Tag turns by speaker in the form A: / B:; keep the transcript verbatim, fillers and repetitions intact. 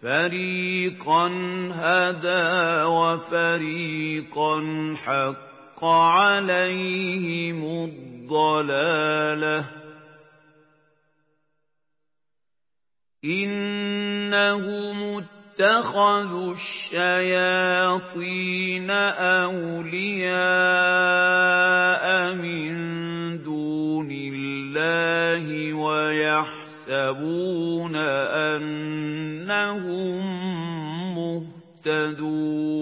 A: فَرِيقًا هَدَىٰ وَفَرِيقًا حَقَّ عَلَيْهِمُ الضَّلَالَةُ ۗ إِنَّهُمُ اتَّخَذُوا الشَّيَاطِينَ أَوْلِيَاءَ مِن دُونِ اللَّهِ وَيَحْسَبُونَ أَنَّهُم مُّهْتَدُونَ